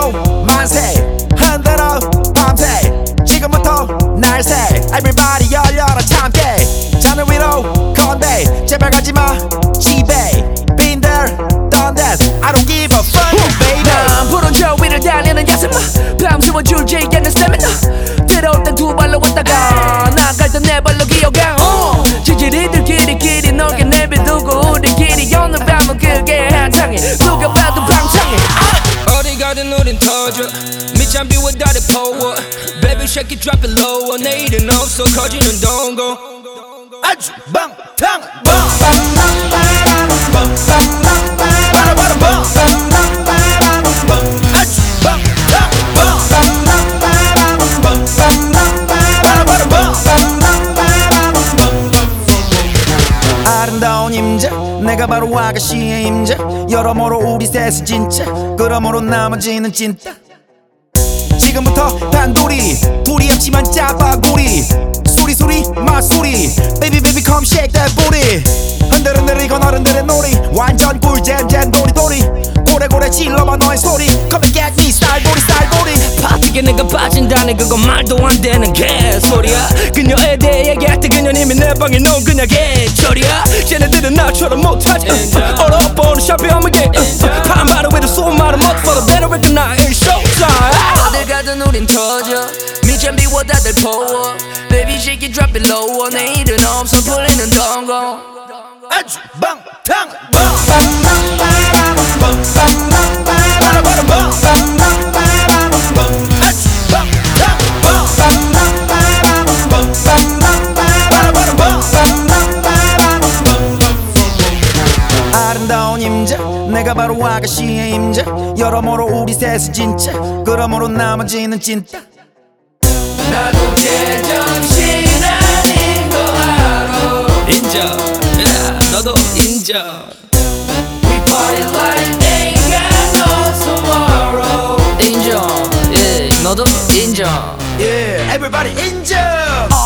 위로 만세 흔들어 밤새 지금부터 날새 Everybody 열려라 참깨 자는 위로 건배 제발 가지마 집에 Been there done that I don't give a fuck baby 난 푸른 저 위를 달리는 야생마 밤새워 줄지 않는 스태미나 들어올 땐 두 발로 왔다가 나갈 땐 네 발로 기어가 지지리들끼리 너게 내비두고 우리끼리 오늘 밤은 그게 한창해 누가 봐도 방창해 어디 가든 우린 터져 밑잠 비워 다리 포워 Baby shake it drop it low 내일은 없어 커지는 동고 아주 방탕 아름다운 임자 내가 바로 아가씨의 임자 여러모로 우리 셋은 진짜 그러므로 나머지는 찐따 지금부터 단둘이 둘이 합치면 짜파구리 수리수리 마수리 Baby baby come shake that booty 흔들흔들 이건 어른들의 놀이 완전 꿀잼잼 도리도리 고래고래 질러봐 너의 소리 Come and get me 쌀보리 쌀보리 파티게 내가 빠진다네 그건 말도 안 되는 개소리야 그녀에 대해 얘기할 때 그녀는 이미 내 방에 놓은 그냥 개철이야 쟤네들은 나처럼 못하지 얼어보는 샵에 어머게 판바로 위로 수많은 motherfucker better recognize it's showtime 어딜 가든 우린 터져 밑잠 비워 다들 포워 Baby shake it drop it low 내일은 없어 풀리는 동고 아주 방탕 아름다운 임자 내가 바로 아가씨의 임자 여러모로 우리 셋은 진짜 그러므로 나머지는 찐따 나도 제정신 아닌 거 알아 인정 너도 인정 We party like ain't got no tomorrow 인정 너도 인정 Yeah everybody 인정